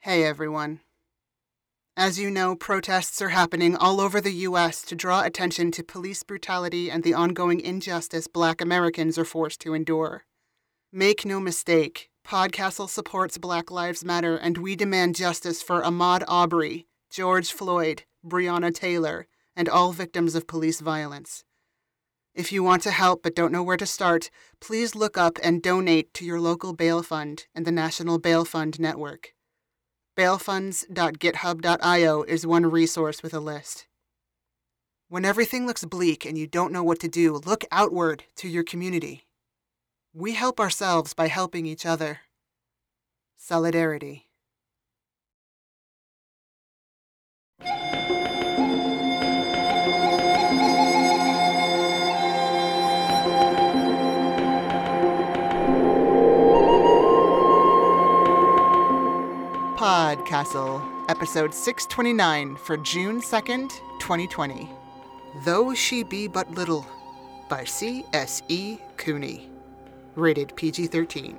Hey everyone. As you know, protests are happening all over the U.S. to draw attention to police brutality and the ongoing injustice Black Americans are forced to endure. Make no mistake, Podcastle supports Black Lives Matter, and we demand justice for Ahmaud Arbery, George Floyd, Breonna Taylor, and all victims of police violence. If you want to help but don't know where to start, please look up and donate to your local bail fund and the National Bail Fund Network. Bailfunds.github.io is one resource with a list. When everything looks bleak and you don't know what to do, look outward to your community. We help ourselves by helping each other. Solidarity. Podcastle, episode 629 for June 2nd, 2020. Though She Be But Little, by C.S.E. Cooney. Rated PG-13.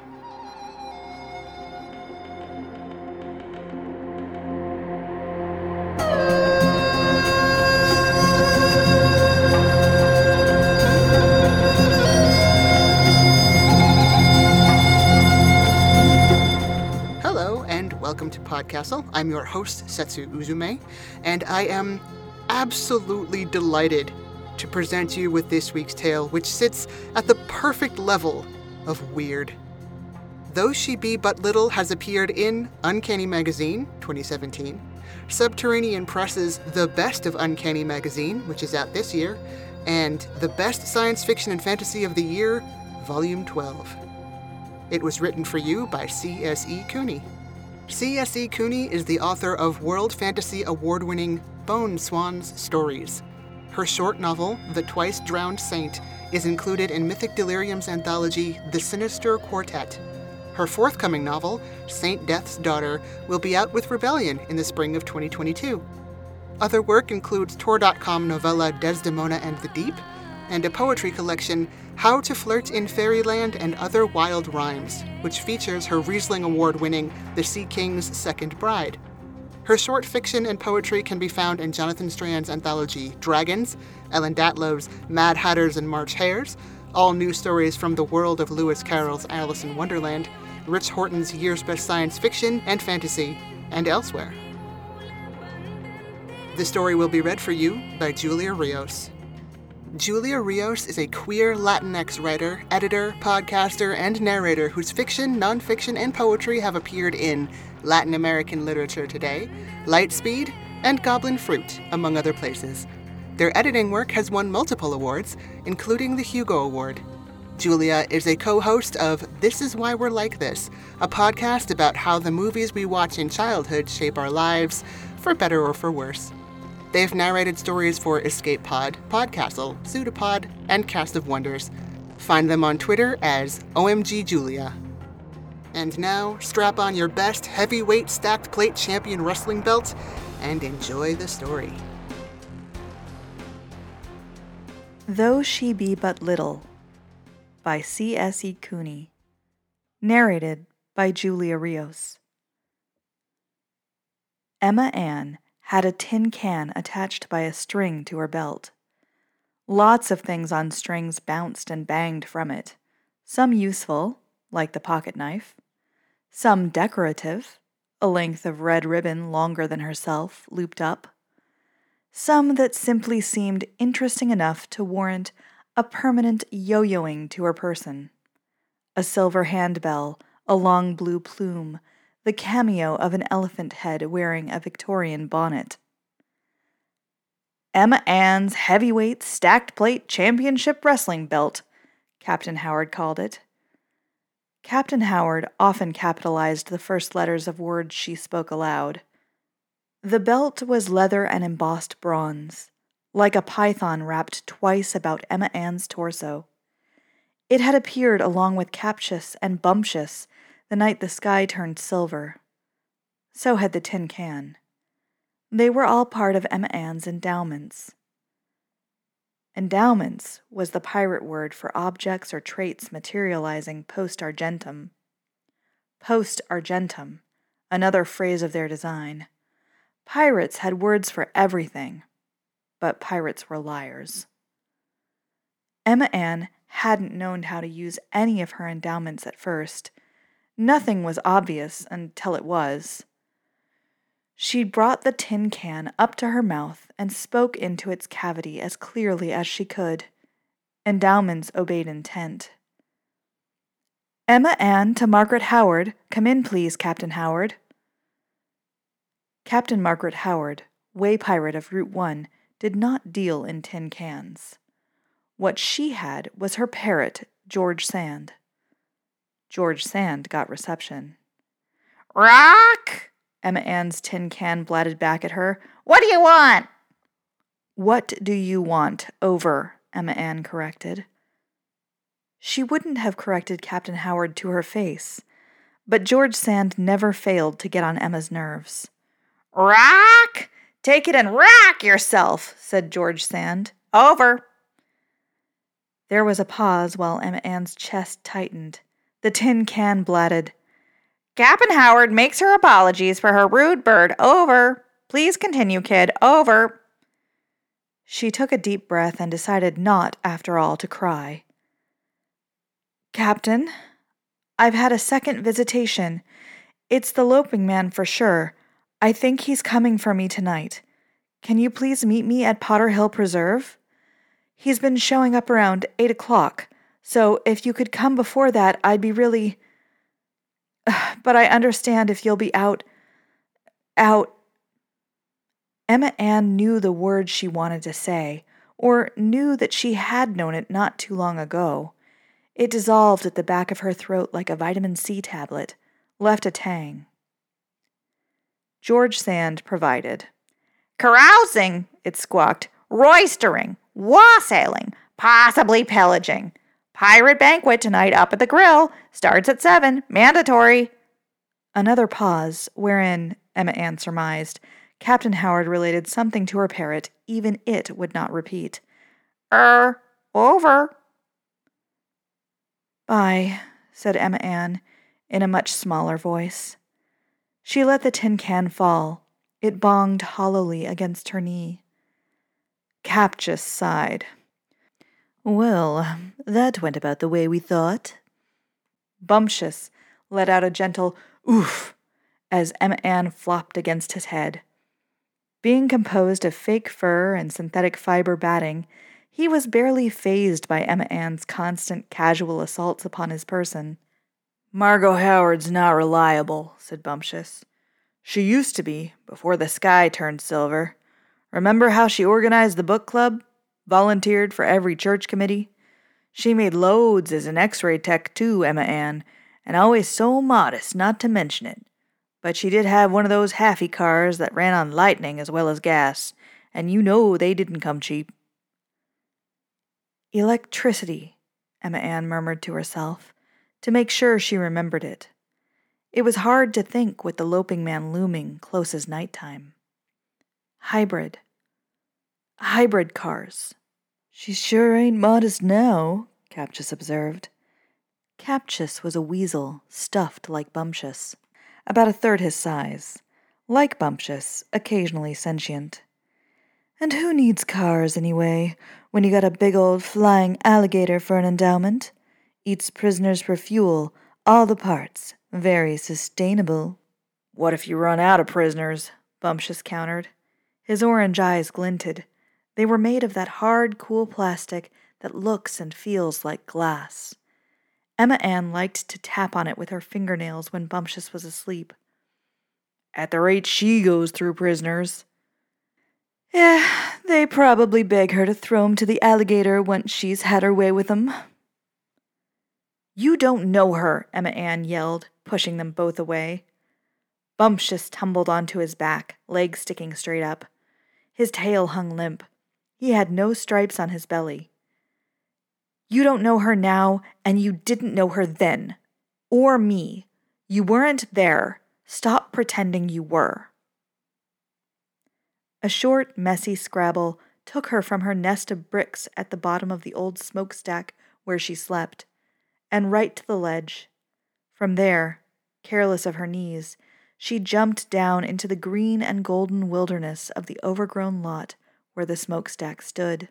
Hello, and welcome to Podcastle. I'm your host, Setsu Uzume, and I am absolutely delighted to present you with this week's tale, which sits at the perfect level of weird. Though She Be But Little has appeared in Uncanny Magazine, 2017, Subterranean Press's The Best of Uncanny Magazine, which is out this year, and The Best Science Fiction and Fantasy of the Year, Volume 12. It was written for you by C.S.E. Cooney. C.S.E. Cooney is the author of World Fantasy Award-winning Bone Swans Stories. Her short novel, The Twice-Drowned Saint, is included in Mythic Delirium's anthology, The Sinister Quartet. Her forthcoming novel, Saint Death's Daughter, will be out with Rebellion in the spring of 2022. Other work includes Tor.com novella Desdemona and the Deep, and a poetry collection, How to Flirt in Fairyland and Other Wild Rhymes, which features her Riesling Award-winning The Sea King's Second Bride. Her short fiction and poetry can be found in Jonathan Strand's anthology Dragons, Ellen Datlow's Mad Hatters and March Hares, all new stories from the world of Lewis Carroll's Alice in Wonderland, Rich Horton's Year's Best Science Fiction and Fantasy, and elsewhere. The story will be read for you by Julia Rios. Julia Rios is a queer Latinx writer, editor, podcaster, and narrator whose fiction, nonfiction, and poetry have appeared in Latin American Literature Today, Lightspeed, and Goblin Fruit, among other places. Their editing work has won multiple awards, including the Hugo Award. Julia is a co-host of This Is Why We're Like This, a podcast about how the movies we watch in childhood shape our lives, for better or for worse. They've narrated stories for Escape Pod, Podcastle, Pseudopod, and Cast of Wonders. Find them on Twitter as OMG Julia. And now, strap on your best heavyweight stacked plate champion wrestling belt and enjoy the story. Though She Be But Little, by C.S.E. Cooney. Narrated by Julia Rios. Emma Ann had a tin can attached by a string to her belt. Lots of things on strings bounced and banged from it, some useful, like the pocket knife, some decorative, a length of red ribbon longer than herself, looped up, some that simply seemed interesting enough to warrant a permanent yo-yoing to her person. A silver handbell, a long blue plume, the cameo of an elephant head wearing a Victorian bonnet. Emma Ann's Heavyweight Stacked Plate Championship Wrestling Belt, Captain Howard called it. Captain Howard often capitalized the first letters of words she spoke aloud. The belt was leather and embossed bronze, like a python wrapped twice about Emma Ann's torso. It had appeared along with Captious and Bumptious the night the sky turned silver. So had the tin can. They were all part of Emma Ann's endowments. Endowments was the pirate word for objects or traits materializing post argentum. Post argentum, another phrase of their design. Pirates had words for everything, but pirates were liars. Emma Ann hadn't known how to use any of her endowments at first. Nothing was obvious until it was. She brought the tin can up to her mouth and spoke into its cavity as clearly as she could. Endowments obeyed intent. Emma Ann to Margaret Howard. Come in, please, Captain Howard. Captain Margaret Howard, way pirate of Route 1, did not deal in tin cans. What she had was her parrot, George Sand. George Sand got reception. Rock! Emma Ann's tin can blatted back at her. What do you want? What do you want? Over, Emma Ann corrected. She wouldn't have corrected Captain Howard to her face, but George Sand never failed to get on Emma's nerves. Rock! Take it and rock yourself, said George Sand. Over. There was a pause while Emma Ann's chest tightened. The tin can blatted. Captain Howard makes her apologies for her rude bird. Over. Please continue, kid. Over. She took a deep breath and decided not, after all, to cry. Captain, I've had a second visitation. It's the Loping Man for sure. I think he's coming for me tonight. Can you please meet me at Potter Hill Preserve? He's been showing up around 8 o'clock, so if you could come before that, I'd be really... But I understand if you'll be out... Emma Ann knew the word she wanted to say, or knew that she had known it not too long ago. It dissolved at the back of her throat like a vitamin C tablet, left a tang. George Sand provided. Carousing, it squawked. Roistering. Wassailing. Possibly pillaging. Pirate banquet tonight up at the grill. Starts at 7. Mandatory. Another pause, wherein, Emma Ann surmised, Captain Howard related something to her parrot even it would not repeat. Over. Bye, said Emma Ann, in a much smaller voice. She let the tin can fall. It bonged hollowly against her knee. Captious sighed. Well, that went about the way we thought. Bumptious let out a gentle oof as Emma Ann flopped against his head. Being composed of fake fur and synthetic fiber batting, he was barely fazed by Emma Ann's constant casual assaults upon his person. Margot Howard's not reliable, said Bumptious. She used to be, before the sky turned silver. Remember how she organized the book club? Volunteered for every church committee? She made loads as an X-ray tech too, Emma Ann, and always so modest not to mention it. But she did have one of those halfy cars that ran on lightning as well as gas, and you know they didn't come cheap. Electricity, Emma Ann murmured to herself, to make sure she remembered it. It was hard to think with the Loping Man looming close as nighttime. Hybrid cars. She sure ain't modest now, Captious observed. Captious was a weasel, stuffed like Bumptious, about a third his size. Like Bumptious, occasionally sentient. And who needs cars, anyway, when you got a big old flying alligator for an endowment? Eats prisoners for fuel, all the parts. Very sustainable. What if you run out of prisoners? Bumptious countered. His orange eyes glinted. They were made of that hard, cool plastic that looks and feels like glass. Emma Ann liked to tap on it with her fingernails when Bumptious was asleep. At the rate she goes through prisoners. They probably beg her to throw 'em to the alligator once she's had her way with 'em. You don't know her, Emma Ann yelled, pushing them both away. Bumptious tumbled onto his back, legs sticking straight up. His tail hung limp. He had no stripes on his belly. You don't know her now, and you didn't know her then. Or me. You weren't there. Stop pretending you were. A short, messy scrabble took her from her nest of bricks at the bottom of the old smokestack where she slept, and right to the ledge. From there, careless of her knees, She jumped down into the green and golden wilderness of the overgrown lot where the smokestack stood.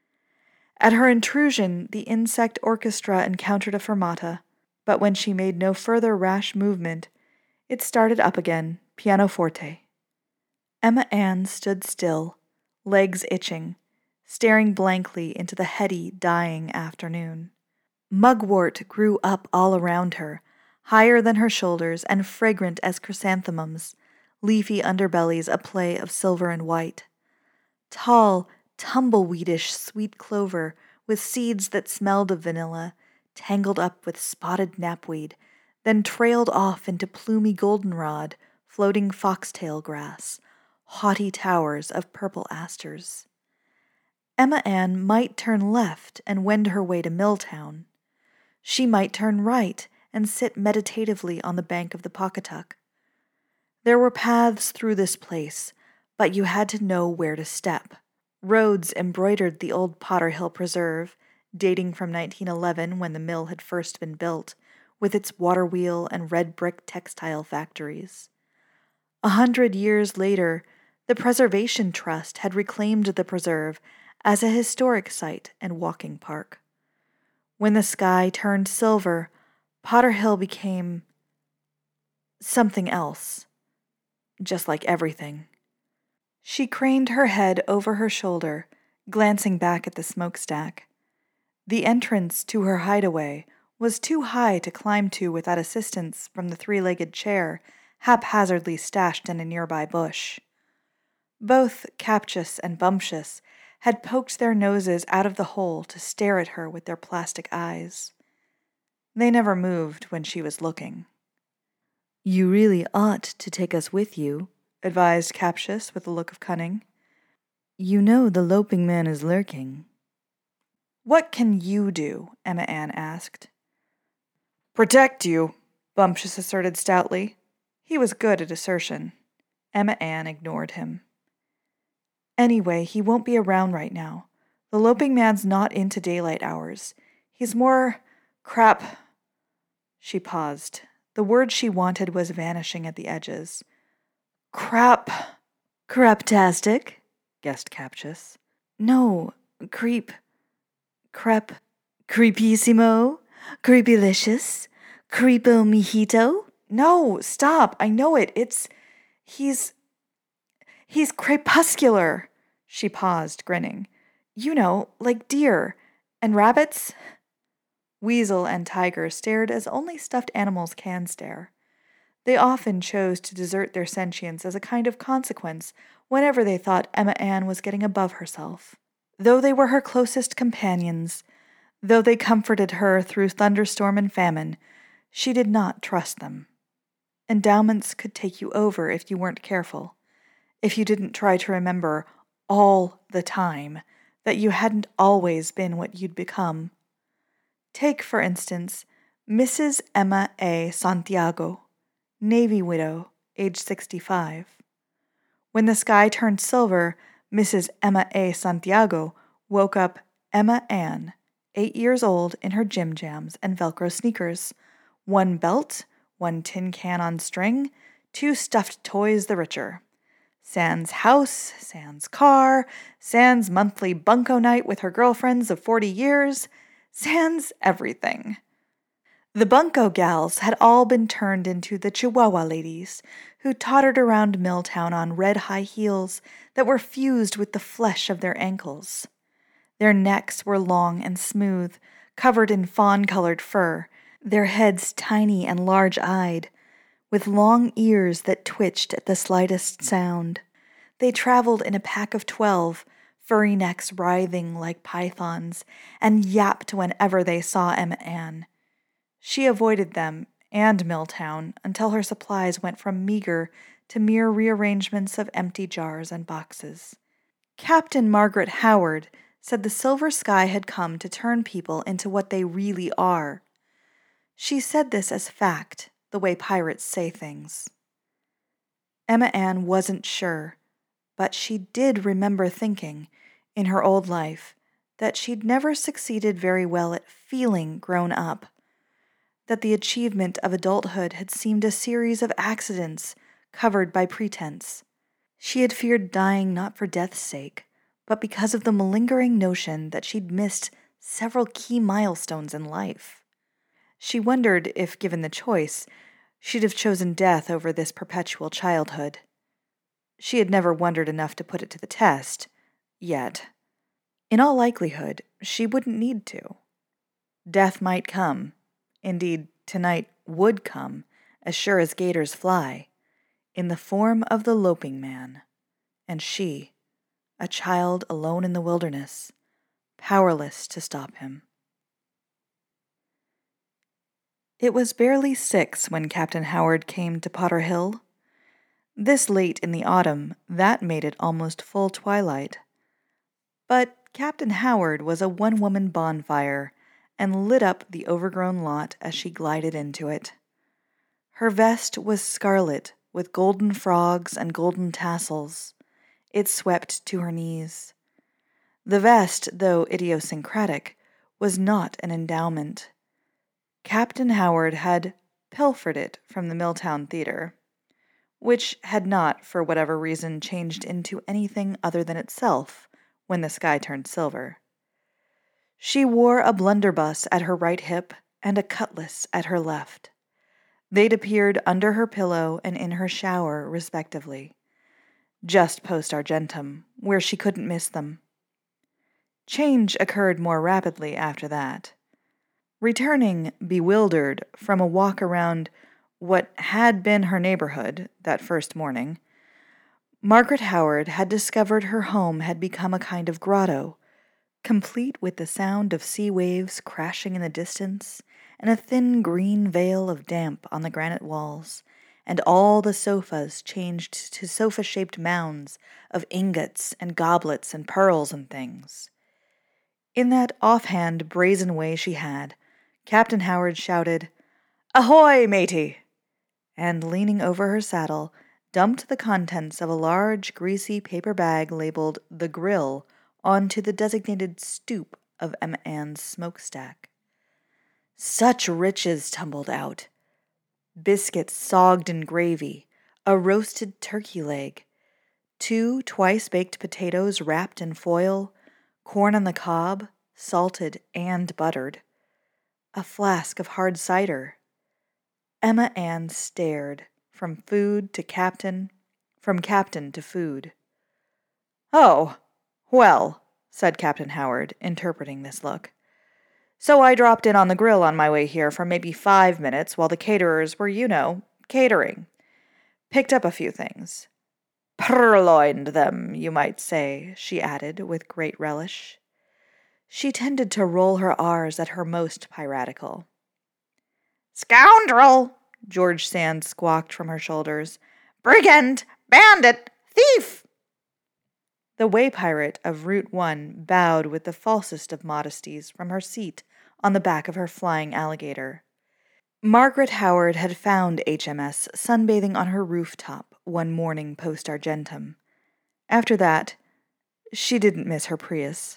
At her intrusion, the insect orchestra encountered a fermata, but when she made no further rash movement, it started up again, pianoforte. Emma Ann stood still, legs itching, staring blankly into the heady, dying afternoon. Mugwort grew up all around her, higher than her shoulders and fragrant as chrysanthemums, leafy underbellies a play of silver and white. Tall, tumbleweedish sweet clover with seeds that smelled of vanilla, tangled up with spotted knapweed, then trailed off into plumy goldenrod, floating foxtail grass, haughty towers of purple asters. Emma Ann might turn left and wend her way to Milltown. She might turn right and sit meditatively on the bank of the Pawcatuck. There were paths through this place, but you had to know where to step. Roads embroidered the old Potter Hill Preserve, dating from 1911 when the mill had first been built, with its water wheel and red brick textile factories. 100 years later, the Preservation Trust had reclaimed the preserve as a historic site and walking park. When the sky turned silver, Potter Hill became something else, just like everything. She craned her head over her shoulder, glancing back at the smokestack. The entrance to her hideaway was too high to climb to without assistance from the three-legged chair haphazardly stashed in a nearby bush. Both Captious and Bumptious had poked their noses out of the hole to stare at her with their plastic eyes. They never moved when she was looking. "You really ought to take us with you," advised Captious with a look of cunning. "You know the loping man is lurking." "What can you do?" Emma Ann asked. "Protect you," Bumptious asserted stoutly. He was good at assertion. Emma Ann ignored him. "Anyway, he won't be around right now. The loping man's not into daylight hours. He's more crap." She paused. The word she wanted was vanishing at the edges. "Craptastic," guessed Captious. "No, creepissimo, creepylicious, creepo mojito." "No, stop, I know it, he's crepuscular." She paused, grinning. "You know, like deer and rabbits." Weasel and tiger stared as only stuffed animals can stare. They often chose to desert their sentience as a kind of consequence whenever they thought Emma Ann was getting above herself. Though they were her closest companions, though they comforted her through thunderstorm and famine, she did not trust them. Endowments could take you over if you weren't careful, if you didn't try to remember all the time that you hadn't always been what you'd become. Take, for instance, Mrs. Emma A. Santiago, Navy widow, age 65. When the sky turned silver, Mrs. Emma A. Santiago woke up Emma Ann, 8 years old, in her gym jams and Velcro sneakers, 1 belt, 1 tin can on string, 2 stuffed toys the richer. Sans house, sans car, sans monthly bunco night with her girlfriends of 40 years, sans everything. The bunco gals had all been turned into the Chihuahua ladies, who tottered around Milltown on red high heels that were fused with the flesh of their ankles. Their necks were long and smooth, covered in fawn-colored fur, their heads tiny and large-eyed, with long ears that twitched at the slightest sound. They traveled in a pack of 12, furry necks writhing like pythons, and yapped whenever they saw Emma Ann. She avoided them and Milltown until her supplies went from meager to mere rearrangements of empty jars and boxes. Captain Margaret Howard said the silver sky had come to turn people into what they really are. She said this as fact, the way pirates say things. Emma Ann wasn't sure, but she did remember thinking, in her old life, that she'd never succeeded very well at feeling grown up, that the achievement of adulthood had seemed a series of accidents covered by pretense. She had feared dying not for death's sake, but because of the malingering notion that she'd missed several key milestones in life. She wondered if, given the choice, she'd have chosen death over this perpetual childhood. She had never wondered enough to put it to the test, yet. In all likelihood, she wouldn't need to. Death might come. Indeed, tonight would come, as sure as gators fly, in the form of the loping man. And she, a child alone in the wilderness, powerless to stop him. It was barely 6 when Captain Howard came to Potter Hill. This late in the autumn, that made it almost full twilight. But Captain Howard was a one-woman bonfire and lit up the overgrown lot as she glided into it. Her vest was scarlet with golden frogs and golden tassels. It swept to her knees. The vest, though idiosyncratic, was not an endowment. Captain Howard had pilfered it from the Milltown Theater, which had not, for whatever reason, changed into anything other than itself when the sky turned silver. She wore a blunderbuss at her right hip and a cutlass at her left. They'd appeared under her pillow and in her shower, respectively, just post Argentum, where she couldn't miss them. Change occurred more rapidly after that. Returning, bewildered, from a walk around what had been her neighborhood that first morning, Margaret Howard had discovered her home had become a kind of grotto, complete with the sound of sea waves crashing in the distance and a thin green veil of damp on the granite walls, and all the sofas changed to sofa-shaped mounds of ingots and goblets and pearls and things. In that offhand, brazen way she had, Captain Howard shouted, "Ahoy, matey!" and, leaning over her saddle, dumped the contents of a large, greasy paper bag labeled "The Grill" onto the designated stoop of Emma Ann's smokestack. Such riches tumbled out. Biscuits sogged in gravy, a roasted turkey leg, 2 twice-baked potatoes wrapped in foil, corn on the cob, salted and buttered, a flask of hard cider. Emma Ann stared, from food to captain, from captain to food. "Oh, well," said Captain Howard, interpreting this look. "So I dropped in on the grill on my way here for maybe 5 minutes while the caterers were, catering. Picked up a few things. Purloined them, you might say," she added with great relish. She tended to roll her R's at her most piratical. "Scoundrel!" George Sand squawked from her shoulders. "Brigand! Bandit! Thief!" The way pirate of Route 1 bowed with the falsest of modesties from her seat on the back of her flying alligator. Margaret Howard had found HMS sunbathing on her rooftop one morning post Argentum. After that, she didn't miss her Prius.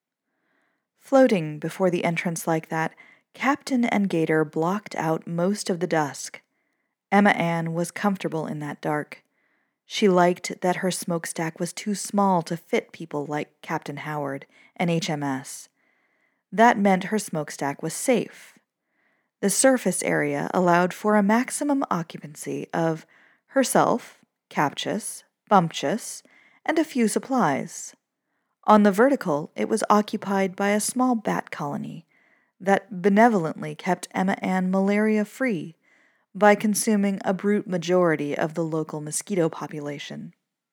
Floating before the entrance like that, captain and gator blocked out most of the dusk. Emma Ann was comfortable in that dark. She liked that her smokestack was too small to fit people like Captain Howard and HMS. That meant her smokestack was safe. The surface area allowed for a maximum occupancy of herself, Captious, Bumptious, and a few supplies. On the vertical, it was occupied by a small bat colony that benevolently kept Emma Ann malaria-free by consuming a brute majority of the local mosquito population.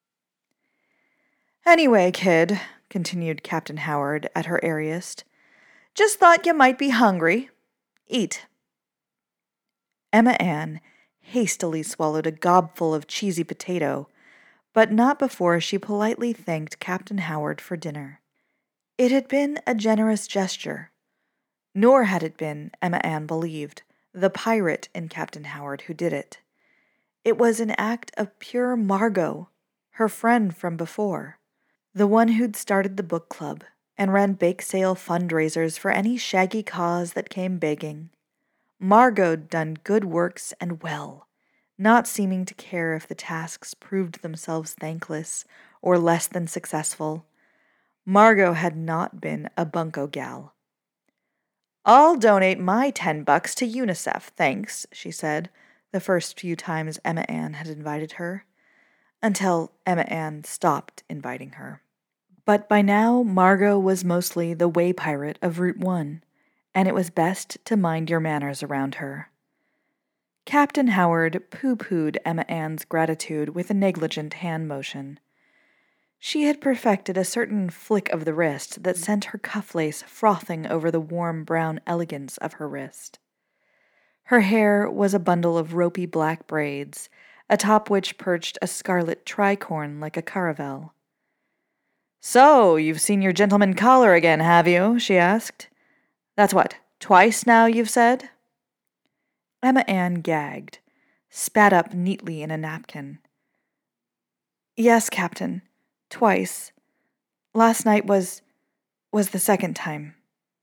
"Anyway, kid," continued Captain Howard at her airiest, "just thought you might be hungry. Eat." Emma Ann hastily swallowed a gobful of cheesy potato, but not before she politely thanked Captain Howard for dinner. It had been a generous gesture, nor had it been, Emma Ann believed, the pirate in Captain Howard who did it. It was an act of pure Margot, her friend from before, the one who'd started the book club and ran bake sale fundraisers for any shaggy cause that came begging. Margot'd done good works and well, not seeming to care if the tasks proved themselves thankless or less than successful. Margot had not been a bunco gal. "I'll donate my $10 to UNICEF, thanks," she said, the first few times Emma Ann had invited her, until Emma Ann stopped inviting her. But by now, Margot was mostly the way pirate of Route 1, and it was best to mind your manners around her. Captain Howard pooh-poohed Emma Ann's gratitude with a negligent hand motion. She had perfected a certain flick of the wrist that sent her cufflace frothing over the warm brown elegance of her wrist. Her hair was a bundle of ropey black braids, atop which perched a scarlet tricorn like a caravel. "So, you've seen your gentleman caller again, have you?" she asked. "That's what, twice now you've said?" Emma Ann gagged, spat up neatly in a napkin. "Yes, Captain, twice. Last night was the second time."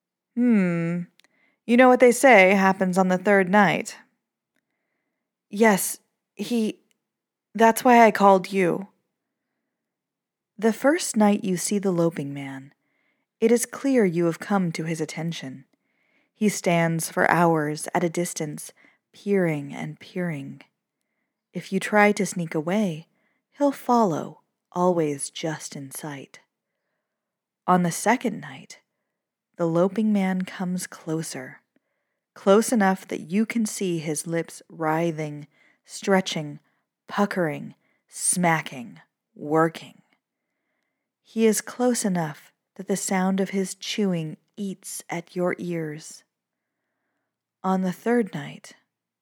You know what they say happens on the third night." "Yes, that's why I called you." The first night you see the loping man, it is clear you have come to his attention. He stands for hours at a distance, peering and peering. If you try to sneak away, he'll follow, always just in sight. On the second night, the loping man comes closer, close enough that you can see his lips writhing, stretching, puckering, smacking, working. He is close enough that the sound of his chewing eats at your ears. On the third night,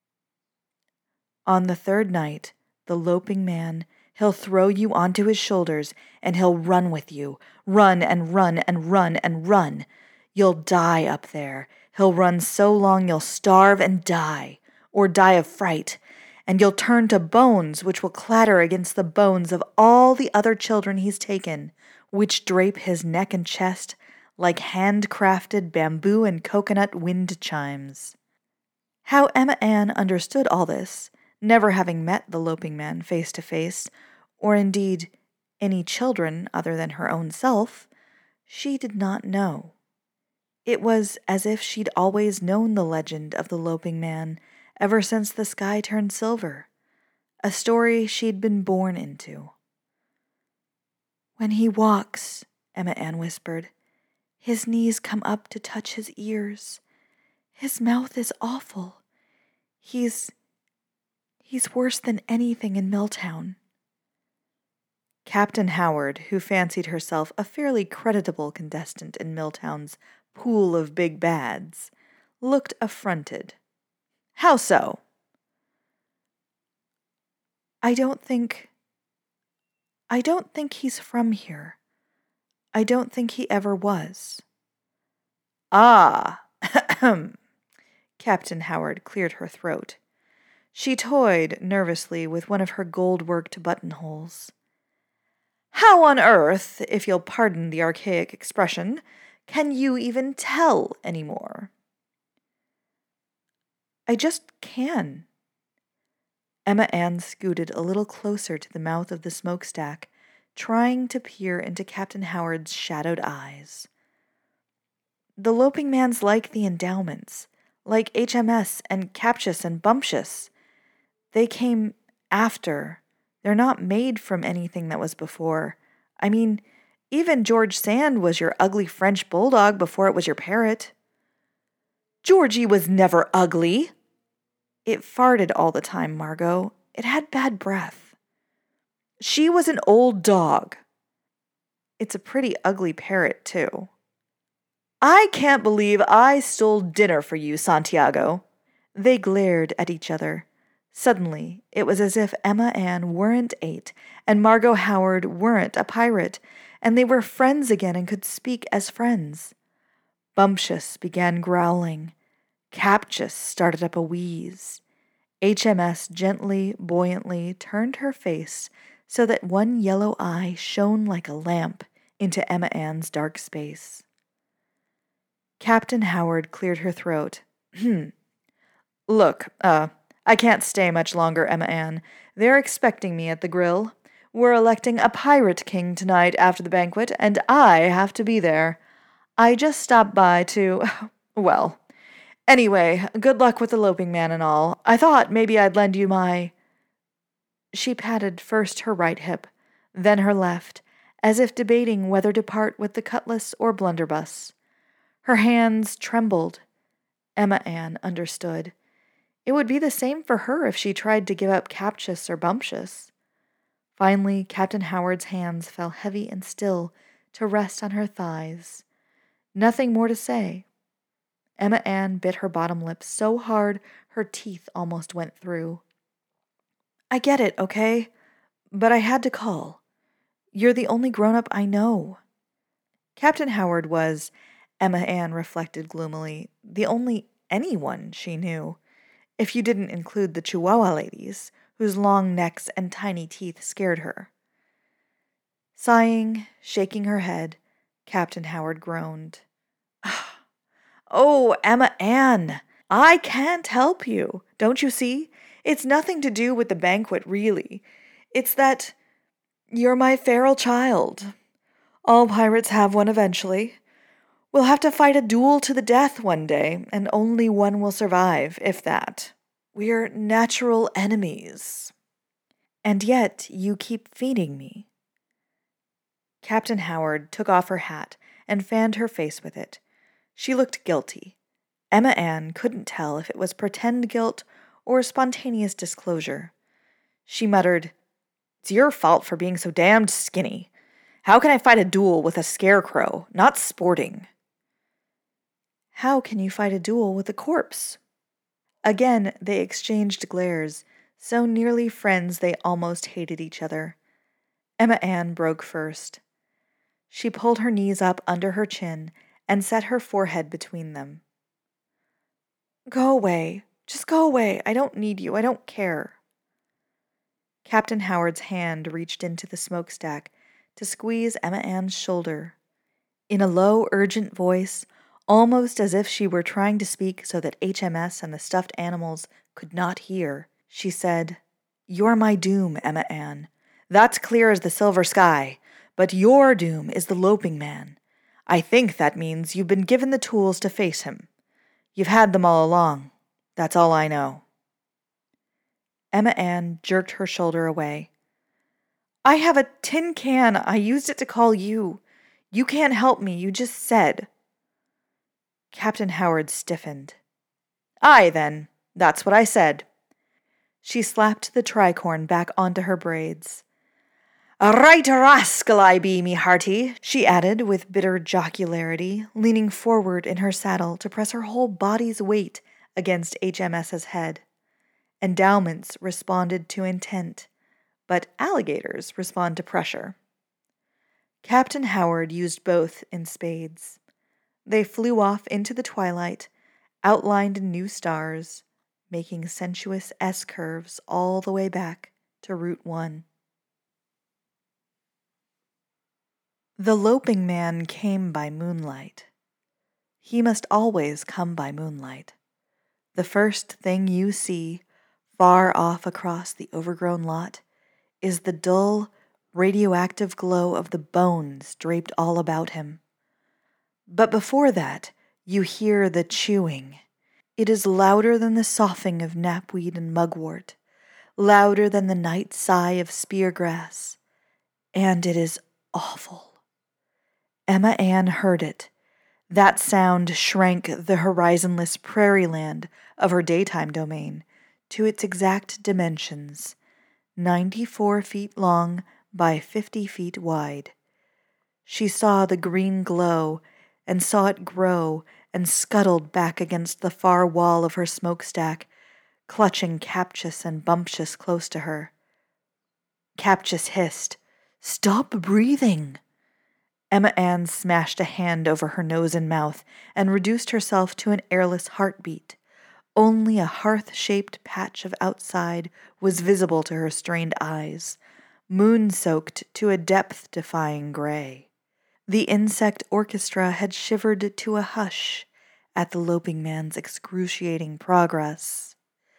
the loping man, he'll throw you onto his shoulders and he'll run with you. Run and run and run and run. You'll die up there. He'll run so long you'll starve and die, or die of fright, and you'll turn to bones which will clatter against the bones of all the other children he's taken, which drape his neck and chest like handcrafted bamboo and coconut wind chimes. How Emma Ann understood all this, never having met the loping man face to face, or indeed any children other than her own self, she did not know. It was as if she'd always known the legend of the loping man ever since the sky turned silver, a story she'd been born into. "When he walks," Emma Ann whispered, "his knees come up to touch his ears. His mouth is awful. He's worse than anything in Milltown." Captain Howard, who fancied herself a fairly creditable contestant in Milltown's pool of big bads, looked affronted. "How so?" I don't think he's from here. I don't think he ever was." "Ah," Captain Howard cleared her throat. She toyed nervously with one of her gold-worked buttonholes. "How on earth, if you'll pardon the archaic expression, can you even tell anymore?" "I just can." Emma Ann scooted a little closer to the mouth of the smokestack, trying to peer into Captain Howard's shadowed eyes. "The loping man's like the endowments, like HMS and Captious and Bumptious. They came after. They're not made from anything that was before. I mean, even George Sand was your ugly French bulldog before it was your parrot." "Georgie was never ugly." "It farted all the time, Margot. It had bad breath." "She was an old dog." "It's a pretty ugly parrot, too." "I can't believe I stole dinner for you, Santiago." They glared at each other. Suddenly, it was as if Emma Ann weren't 8 and Margot Howard weren't a pirate, and they were friends again and could speak as friends. Bumptious began growling. Captious started up a wheeze. HMS gently, buoyantly turned her face so that one yellow eye shone like a lamp into Emma Ann's dark space. Captain Howard cleared her throat. Look, I can't stay much longer, Emma Ann. They're expecting me at the grill. We're electing a pirate king tonight after the banquet, and I have to be there. I just stopped by to, well, anyway, good luck with the loping man and all. I thought maybe I'd lend you my... She patted first her right hip, then her left, as if debating whether to part with the cutlass or blunderbuss. Her hands trembled. Emma Ann understood. It would be the same for her if she tried to give up Captious or Bumptious. Finally, Captain Howard's hands fell heavy and still to rest on her thighs. Nothing more to say. Emma Ann bit her bottom lip so hard her teeth almost went through. I get it, okay? But I had to call. You're the only grown-up I know. Captain Howard was, Emma Ann reflected gloomily, the only anyone she knew, if you didn't include the Chihuahua ladies, whose long necks and tiny teeth scared her. Sighing, shaking her head, Captain Howard groaned. Oh, Emma Ann, I can't help you. Don't you see? It's nothing to do with the banquet, really. It's that you're my feral child. All pirates have one eventually. We'll have to fight a duel to the death one day, and only one will survive, if that. We're natural enemies. And yet you keep feeding me. Captain Howard took off her hat and fanned her face with it. She looked guilty. Emma Ann couldn't tell if it was pretend guilt or spontaneous disclosure. She muttered, It's your fault for being so damned skinny. How can I fight a duel with a scarecrow? Not sporting. How can you fight a duel with a corpse? Again they exchanged glares, so nearly friends they almost hated each other. Emma Ann broke first. She pulled her knees up under her chin and set her forehead between them. Go away. Just go away. I don't need you. I don't care. Captain Howard's hand reached into the smokestack to squeeze Emma Ann's shoulder. In a low, urgent voice, almost as if she were trying to speak so that HMS and the stuffed animals could not hear, she said, You're my doom, Emma Ann. That's clear as the silver sky. But your doom is the loping man. I think that means you've been given the tools to face him. You've had them all along. That's all I know. Emma Ann jerked her shoulder away. I have a tin can. I used it to call you. You can't help me. You just said. Captain Howard stiffened. Aye, then. That's what I said. She slapped the tricorn back onto her braids. A right rascal I be, me hearty, she added with bitter jocularity, leaning forward in her saddle to press her whole body's weight against HMS's head. Endowments responded to intent, but alligators respond to pressure. Captain Howard used both in spades. They flew off into the twilight, outlined in new stars, making sensuous S-curves all the way back to Route 1. The loping man came by moonlight. He must always come by moonlight. The first thing you see, far off across the overgrown lot, is the dull, radioactive glow of the bones draped all about him. But before that, you hear the chewing. It is louder than the soughing of knapweed and mugwort, louder than the night sigh of speargrass, and it is awful. Emma Ann heard it. That sound shrank the horizonless prairie land of her daytime domain to its exact dimensions, 94 feet long by 50 feet wide. She saw the green glow and saw it grow and scuttled back against the far wall of her smokestack, clutching Captious and Bumptious close to her. Captious hissed, Stop breathing! Emma Ann smashed a hand over her nose and mouth and reduced herself to an airless heartbeat. Only a hearth-shaped patch of outside was visible to her strained eyes, moon-soaked to a depth-defying gray. The insect orchestra had shivered to a hush at the loping man's excruciating progress.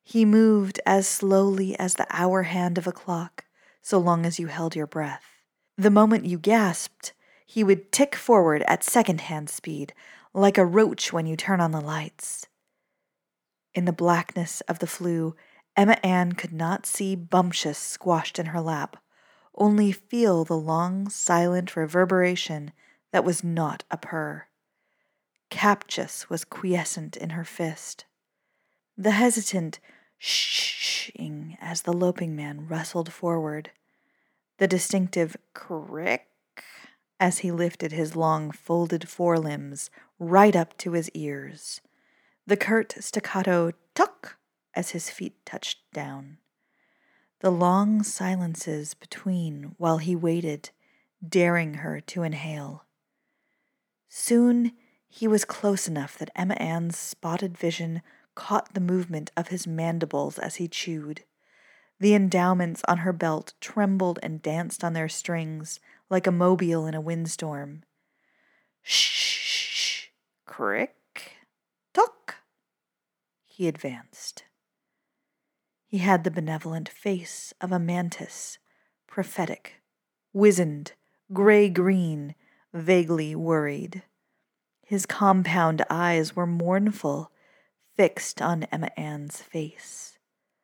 He moved as slowly as the hour hand of a clock, so long as you held your breath. The moment you gasped, he would tick forward at second-hand speed, like a roach when you turn on the lights. In the blackness of the flue, Emma Ann could not see Bumptious squashed in her lap, only feel the long, silent reverberation that was not a purr. Captious was quiescent in her fist. The hesitant shh-ing as the loping man rustled forward. The distinctive crick as he lifted his long folded forelimbs right up to his ears. The curt staccato tuck as his feet touched down. The long silences between while he waited, daring her to inhale. Soon he was close enough that Emma Ann's spotted vision caught the movement of his mandibles as he chewed. The endowments on her belt trembled and danced on their strings like a mobile in a windstorm. Shh, crick, tock. He advanced. He had the benevolent face of a mantis, prophetic, wizened, gray-green, vaguely worried. His compound eyes were mournful, fixed on Emma Ann's face.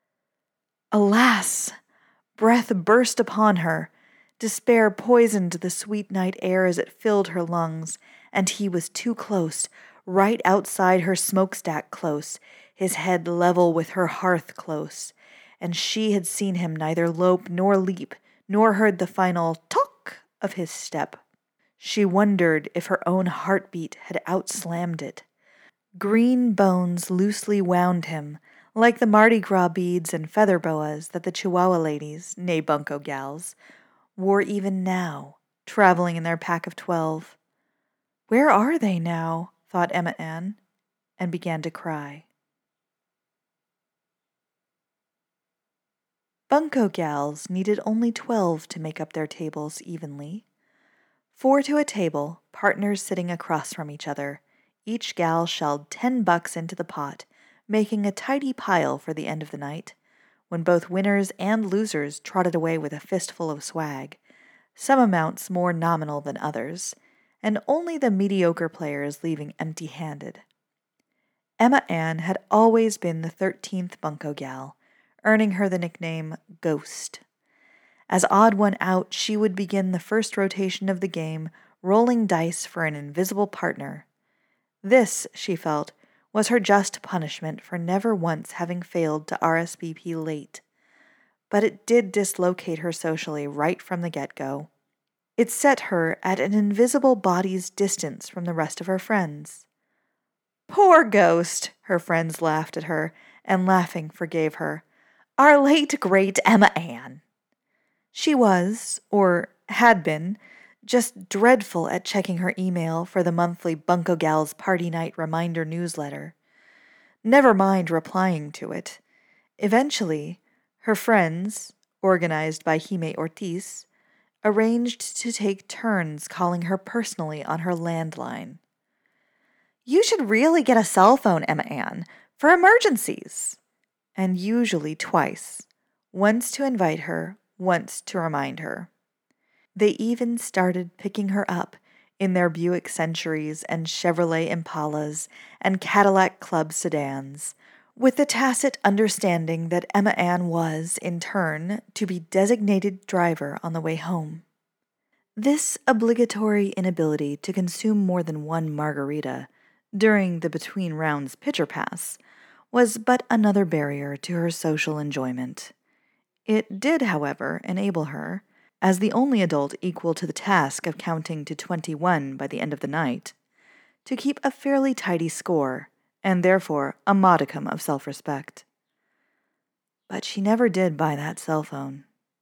Alas! Breath burst upon her. Despair poisoned the sweet night air as it filled her lungs, and he was too close, right outside her smokestack close, his head level with her hearth close, and she had seen him neither lope nor leap, nor heard the final tock of his step. She wondered if her own heartbeat had outslammed it. Green bones loosely wound him, like the Mardi Gras beads and feather boas that the Chihuahua ladies, nay bunco gals, wore even now, traveling in their pack of 12. Where are they now? Thought Emma Ann, and began to cry. Bunco gals needed only 12 to make up their tables evenly. 4 to a table, partners sitting across from each other. Each gal shelled $10 into the pot, making a tidy pile for the end of the night, when both winners and losers trotted away with a fistful of swag, some amounts more nominal than others, and only the mediocre players leaving empty-handed. Emma Ann had always been the 13th bunco gal, earning her the nickname Ghost. As odd one out, she would begin the first rotation of the game, rolling dice for an invisible partner. This, she felt, was her just punishment for never once having failed to RSVP late. But it did dislocate her socially right from the get-go. It set her at an invisible body's distance from the rest of her friends. Poor Ghost, her friends laughed at her, and laughing forgave her. Our late great Emma Ann. She was, or had been, just dreadful at checking her email for the monthly Bunco Gals Party Night reminder newsletter. Never mind replying to it. Eventually, her friends, organized by Jime Ortiz, arranged to take turns calling her personally on her landline. You should really get a cell phone, Emma Ann, for emergencies. And usually twice, once to invite her, once to remind her. They even started picking her up in their Buick Centuries and Chevrolet Impalas and Cadillac Club sedans, with the tacit understanding that Emma Ann was, in turn, to be designated driver on the way home. This obligatory inability to consume more than one margarita during the between rounds pitcher pass was but another barrier to her social enjoyment. It did, however, enable her, as the only adult equal to the task of counting to 21 by the end of the night, to keep a fairly tidy score, and therefore a modicum of self-respect. But she never did buy that cell phone.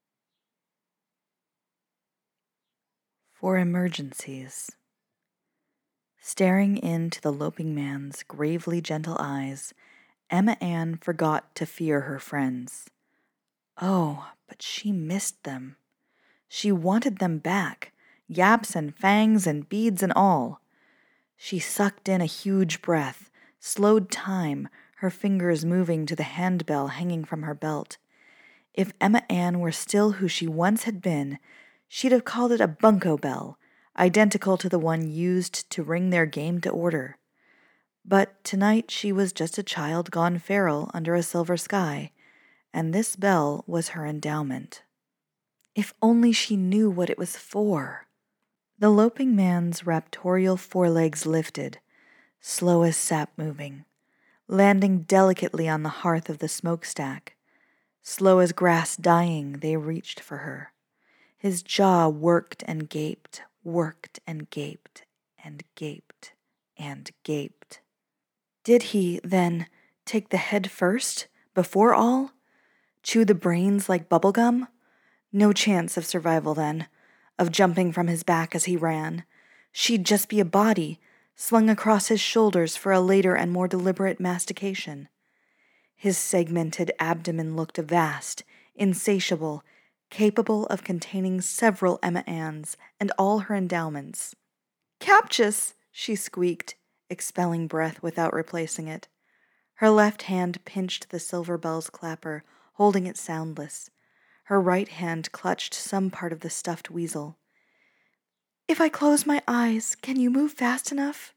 For emergencies. Staring into the loping man's gravely gentle eyes, Emma Ann forgot to fear her friends. Oh, but she missed them. She wanted them back, yaps and fangs and beads and all. She sucked in a huge breath, slowed time, her fingers moving to the handbell hanging from her belt. If Emma Ann were still who she once had been, she'd have called it a bunco bell, identical to the one used to ring their game to order. But tonight she was just a child gone feral under a silver sky, and this bell was her endowment. If only she knew what it was for. The loping man's raptorial forelegs lifted, slow as sap moving, landing delicately on the hearth of the smokestack. Slow as grass dying, they reached for her. His jaw worked and gaped, worked and gaped, and gaped, and gaped. Did he, then, take the head first, before all? Chew the brains like bubblegum? No chance of survival, then, of jumping from his back as he ran. She'd just be a body, slung across his shoulders for a later and more deliberate mastication. His segmented abdomen looked vast, insatiable, capable of containing several Emma Anns and all her endowments. "Captious!" she squeaked, expelling breath without replacing it. Her left hand pinched the silver bell's clapper, holding it soundless. Her right hand clutched some part of the stuffed weasel. "If I close my eyes, can you move fast enough?"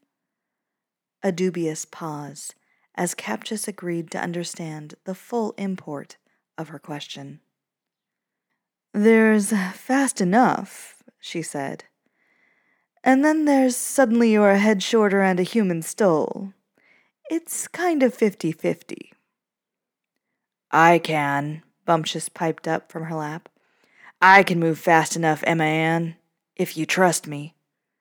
A dubious pause, as Captious agreed to understand the full import of her question. "There's fast enough," she said. "And then there's suddenly you're a head shorter and a human stole. It's kind of 50-50. "I can," Bumptious piped up from her lap. "I can move fast enough, Emma Ann, if you trust me."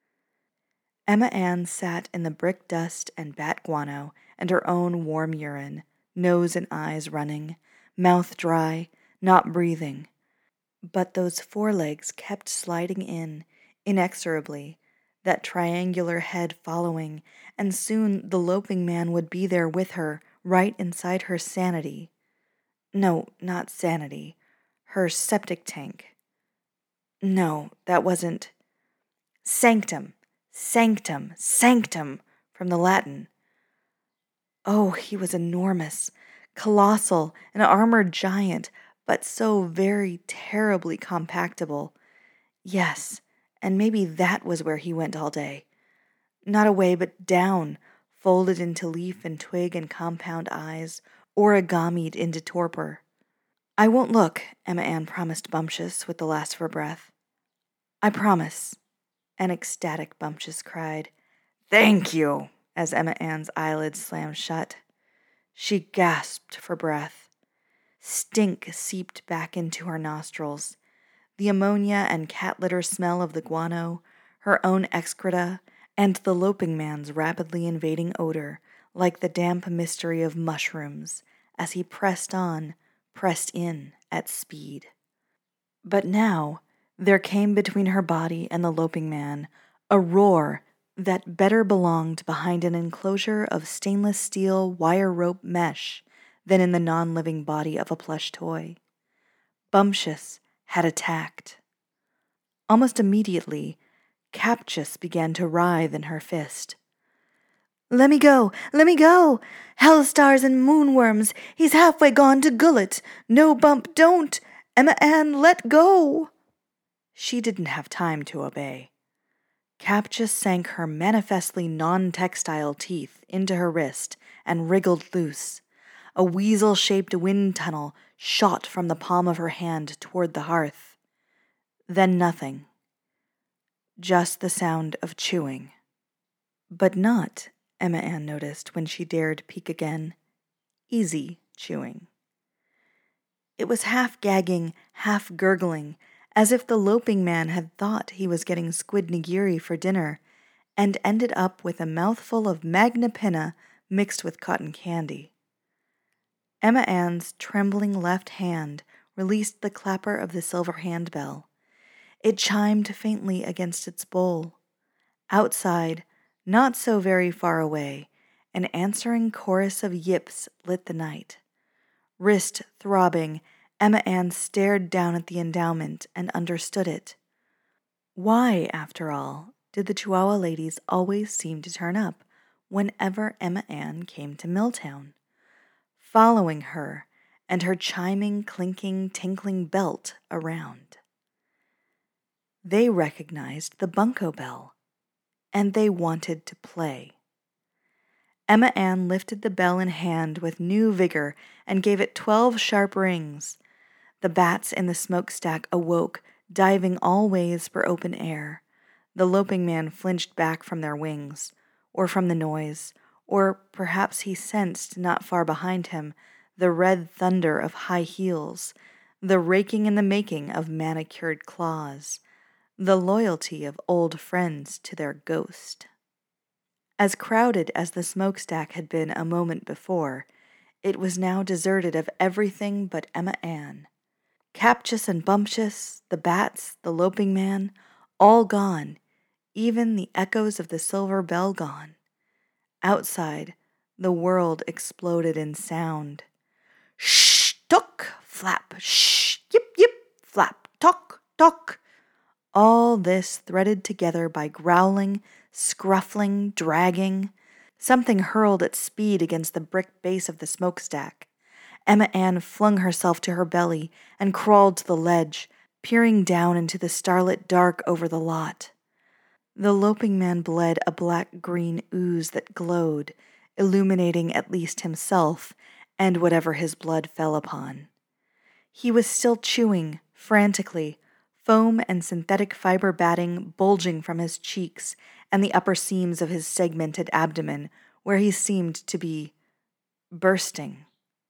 Emma Ann sat in the brick dust and bat guano and her own warm urine, nose and eyes running, mouth dry, not breathing. But those forelegs kept sliding in, inexorably, that triangular head following, and soon the loping man would be there with her, right inside her sanity. No, not sanity. Her septic tank. No, that wasn't... Sanctum, sanctum, sanctum, from the Latin. Oh, he was enormous, colossal, an armored giant, but so very terribly compactable. Yes, and maybe that was where he went all day. Not away, but down, folded into leaf and twig and compound eyes, origamied into torpor. "I won't look," Emma Ann promised Bumptious with the last of her breath. "I promise." An ecstatic Bumptious cried, "Thank you," as Emma Ann's eyelids slammed shut. She gasped for breath. Stink seeped back into her nostrils. The ammonia and cat litter smell of the guano, her own excreta, and the loping man's rapidly invading odor, like the damp mystery of mushrooms, as he pressed in at speed. But now there came between her body and the loping man a roar that better belonged behind an enclosure of stainless steel wire rope mesh than in the non-living body of a plush toy. Bumptious had attacked. Almost immediately, Captious began to writhe in her fist. "Let me go! Let me go! Hell stars and moonworms! He's halfway gone to Gullet! No, Bump, don't! Emma Ann, let go!" She didn't have time to obey. Captious sank her manifestly non-textile teeth into her wrist and wriggled loose. A weasel-shaped wind tunnel shot from the palm of her hand toward the hearth. Then nothing. Just the sound of chewing. But not, Emma Ann noticed when she dared peek again, easy chewing. It was half gagging, half gurgling, as if the loping man had thought he was getting squid nigiri for dinner and ended up with a mouthful of Magna Pinna mixed with cotton candy. Emma Ann's trembling left hand released the clapper of the silver handbell. It chimed faintly against its bowl. Outside, not so very far away, an answering chorus of yips lit the night. Wrist throbbing, Emma Ann stared down at the endowment and understood it. Why, after all, did the Chihuahua ladies always seem to turn up whenever Emma Ann came to Milltown? following her and her chiming, clinking, tinkling belt around. They recognized the bunco bell, and they wanted to play. Emma Ann lifted the bell in hand with new vigor and gave it 12 sharp rings. The bats in the smokestack awoke, diving all ways for open air. The loping man flinched back from their wings, or from the noise, or perhaps he sensed not far behind him the red thunder of high heels, the raking and the making of manicured claws, the loyalty of old friends to their ghost. As crowded as the smokestack had been a moment before, it was now deserted of everything but Emma Ann. Captious and Bumptious, the bats, the loping man, all gone, even the echoes of the silver bell gone. Outside, the world exploded in sound. Shh, tock, flap, shh, yip, yip, flap, tock, tock. All this threaded together by growling, scruffling, dragging. Something hurled at speed against the brick base of the smokestack. Emma Ann flung herself to her belly and crawled to the ledge, peering down into the starlit dark over the lot. The loping man bled a black-green ooze that glowed, illuminating at least himself and whatever his blood fell upon. He was still chewing, frantically, foam and synthetic fiber batting bulging from his cheeks and the upper seams of his segmented abdomen, where he seemed to be bursting.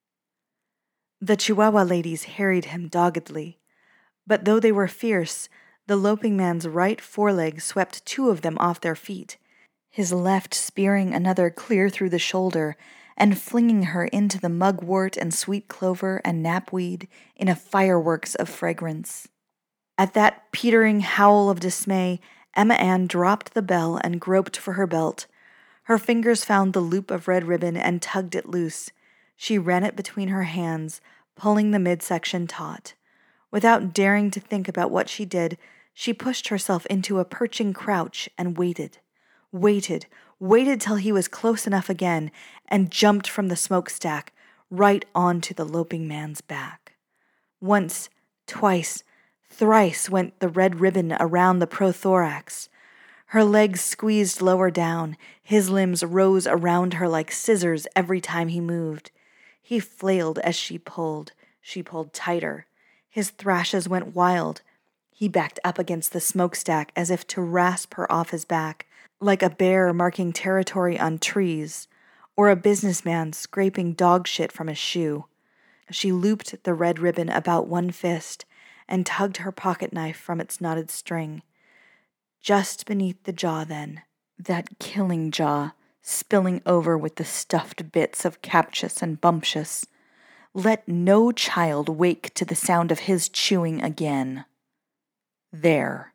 The Chihuahua ladies harried him doggedly, but though they were fierce, the loping man's right foreleg swept 2 of them off their feet, his left spearing another clear through the shoulder and flinging her into the mugwort and sweet clover and knapweed in a fireworks of fragrance. At that petering howl of dismay, Emma Ann dropped the bell and groped for her belt. Her fingers found the loop of red ribbon and tugged it loose. She ran it between her hands, pulling the midsection taut. Without daring to think about what she did, she pushed herself into a perching crouch and waited till he was close enough again, and jumped from the smokestack right onto the loping man's back. Once, twice, thrice went the red ribbon around the prothorax. Her legs squeezed lower down, his limbs rose around her like scissors every time he moved. He flailed as she pulled tighter. His thrashes went wild. He backed up against the smokestack as if to rasp her off his back, like a bear marking territory on trees, or a businessman scraping dog shit from a shoe. She looped the red ribbon about one fist and tugged her pocket knife from its knotted string. Just beneath the jaw then, that killing jaw, spilling over with the stuffed bits of Captious and Bumptious. Let no child wake to the sound of his chewing again. There.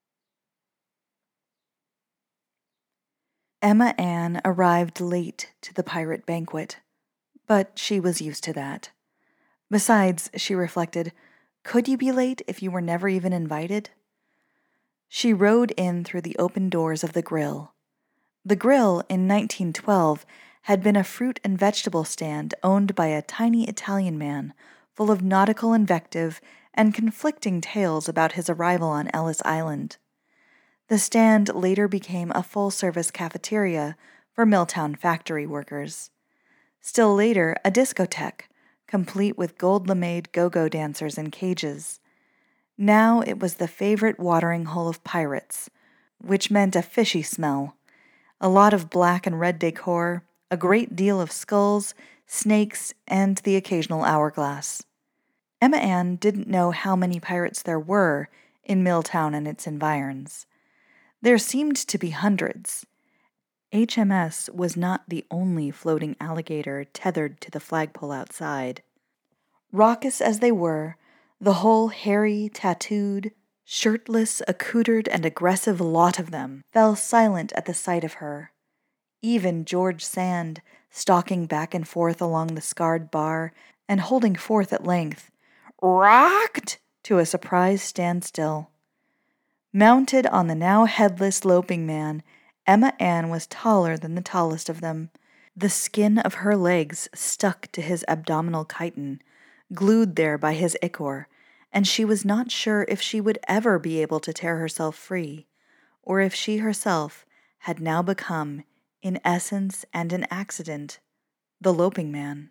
Emma Ann arrived late to the pirate banquet, but she was used to that. Besides, she reflected, could you be late if you were never even invited? She rode in through the open doors of the grill. The grill, in 1912, had been a fruit and vegetable stand owned by a tiny Italian man, full of nautical invective and conflicting tales about his arrival on Ellis Island. The stand later became a full-service cafeteria for Milltown factory workers. Still later, a discotheque, complete with gold lame go-go dancers in cages. Now it was the favorite watering hole of pirates, which meant a fishy smell, a lot of black and red decor, a great deal of skulls, snakes, and the occasional hourglass. Emma Ann didn't know how many pirates there were in Milltown and its environs. There seemed to be hundreds. HMS was not the only floating alligator tethered to the flagpole outside. Raucous as they were, the whole hairy, tattooed, shirtless, accoutered, and aggressive lot of them fell silent at the sight of her. Even George Sand, stalking back and forth along the scarred bar and holding forth at length, rocked to a surprised standstill. Mounted on the now headless loping man, Emma Ann was taller than the tallest of them. The skin of her legs stuck to his abdominal chitin, glued there by his ichor, and she was not sure if she would ever be able to tear herself free, or if she herself had now become, in essence and in accident, the Loping Man.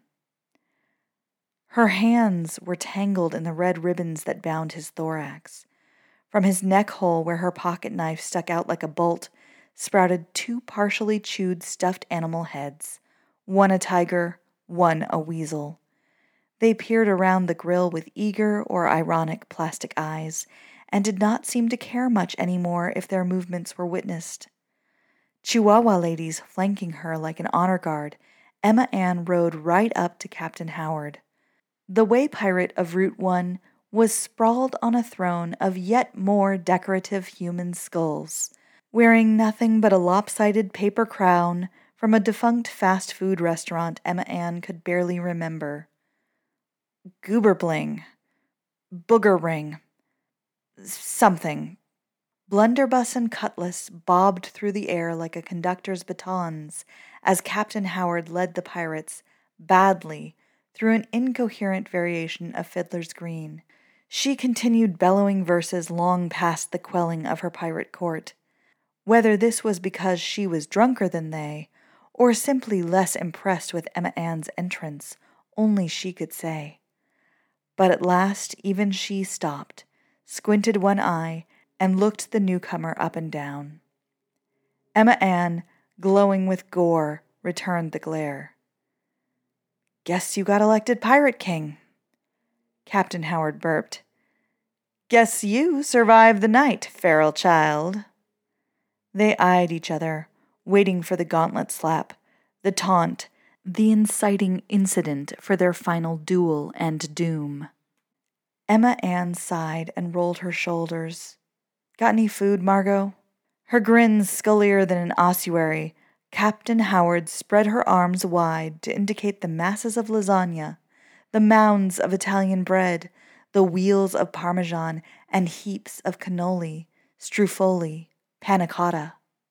Her hands were tangled in the red ribbons that bound his thorax. From his neck hole, where her pocket knife stuck out like a bolt, sprouted 2 partially chewed stuffed animal heads, one a tiger, one a weasel. They peered around the grill with eager or ironic plastic eyes, and did not seem to care much anymore if their movements were witnessed. Chihuahua ladies flanking her like an honor guard, Emma Ann rode right up to Captain Howard. The way pirate of Route 1 was sprawled on a throne of yet more decorative human skulls, wearing nothing but a lopsided paper crown from a defunct fast food restaurant Emma Ann could barely remember. Gooberbling. Booger ring. Something. Blunderbuss and cutlass bobbed through the air like a conductor's batons as Captain Howard led the pirates, badly, through an incoherent variation of Fiddler's Green. She continued bellowing verses long past the quelling of her pirate court. Whether this was because she was drunker than they, or simply less impressed with Emma Ann's entrance, only she could say. But at last even she stopped, squinted one eye, and looked the newcomer up and down. Emma Ann, glowing with gore, returned the glare. "Guess you got elected Pirate King." Captain Howard burped. "Guess you survived the night, feral child." They eyed each other, waiting for the gauntlet slap, the taunt, the inciting incident for their final duel and doom. Emma Ann sighed and rolled her shoulders. "Got any food, Margot?" Her grin scullier than an ossuary, Captain Howard spread her arms wide to indicate the masses of lasagna, the mounds of Italian bread, the wheels of Parmesan, and heaps of cannoli, strufoli, panna cotta.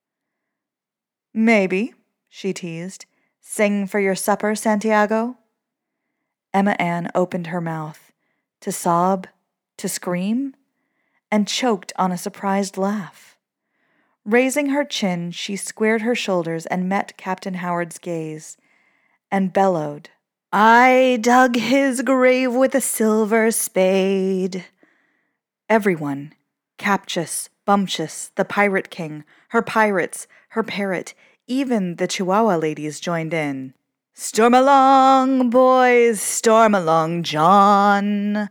"Maybe," she teased. "Sing for your supper, Santiago?" Emma Ann opened her mouth, to sob, to scream, and choked on a surprised laugh. Raising her chin, she squared her shoulders and met Captain Howard's gaze, and bellowed, "I dug his grave with a silver spade." Everyone, Captious, Bumptious, the Pirate King, her pirates, her parrot, even the Chihuahua ladies joined in. "Storm along, boys, storm along, John."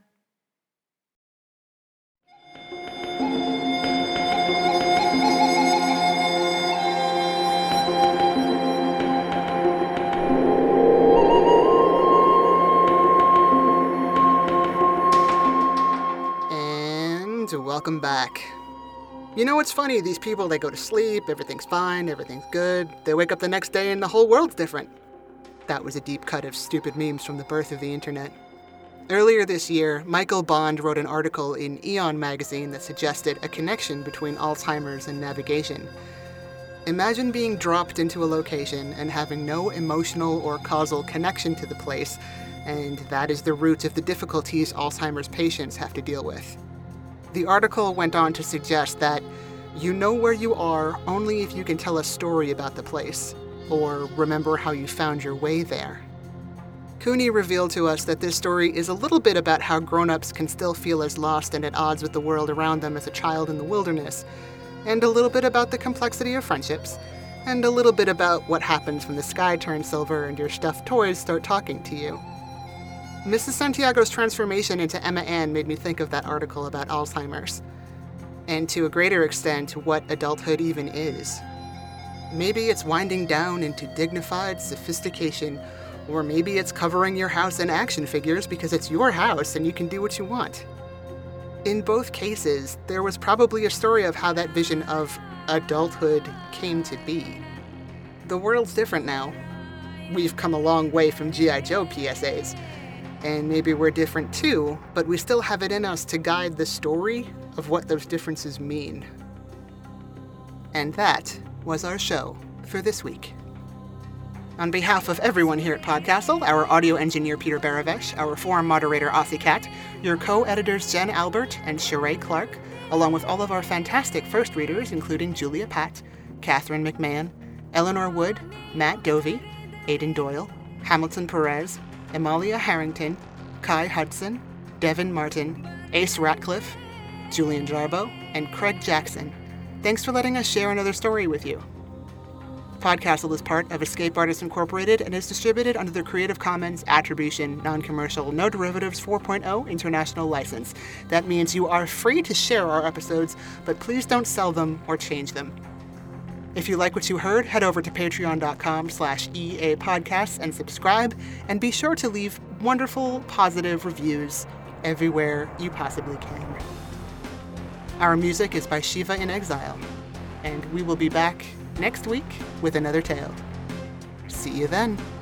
Welcome back. You know what's funny? These people, they go to sleep, everything's fine, everything's good. They wake up the next day and the whole world's different. That was a deep cut of stupid memes from the birth of the internet. Earlier this year, Michael Bond wrote an article in Eon magazine that suggested a connection between Alzheimer's and navigation. Imagine being dropped into a location and having no emotional or causal connection to the place, and that is the root of the difficulties Alzheimer's patients have to deal with. The article went on to suggest that you know where you are only if you can tell a story about the place, or remember how you found your way there. Cooney revealed to us that this story is a little bit about how grown-ups can still feel as lost and at odds with the world around them as a child in the wilderness, and a little bit about the complexity of friendships, and a little bit about what happens when the sky turns silver and your stuffed toys start talking to you. Mrs. Santiago's transformation into Emma Ann made me think of that article about Alzheimer's, and to a greater extent, what adulthood even is. Maybe it's winding down into dignified sophistication, or maybe it's covering your house in action figures because it's your house and you can do what you want. In both cases, there was probably a story of how that vision of adulthood came to be. The world's different now. We've come a long way from G.I. Joe PSAs. And maybe we're different too, but we still have it in us to guide the story of what those differences mean. And that was our show for this week. On behalf of everyone here at Podcastle, our audio engineer Peter Baravesh, our forum moderator Aussie Cat, your co-editors Jen Albert and Sheree Clark, along with all of our fantastic first readers, including Julia Patt, Catherine McMahon, Eleanor Wood, Matt Dovey, Aidan Doyle, Hamilton Perez, Amalia Harrington, Kai Hudson, Devin Martin, Ace Ratcliffe, Julian Jarbo, and Craig Jackson. Thanks for letting us share another story with you. Podcastle is part of Escape Artists Incorporated and is distributed under the Creative Commons Attribution, Non-Commercial, No Derivatives 4.0 International License. That means you are free to share our episodes, but please don't sell them or change them. If you like what you heard, head over to patreon.com/EAPodcasts and subscribe, and be sure to leave wonderful, positive reviews everywhere you possibly can. Our music is by Shiva in Exile, and we will be back next week with another tale. See you then.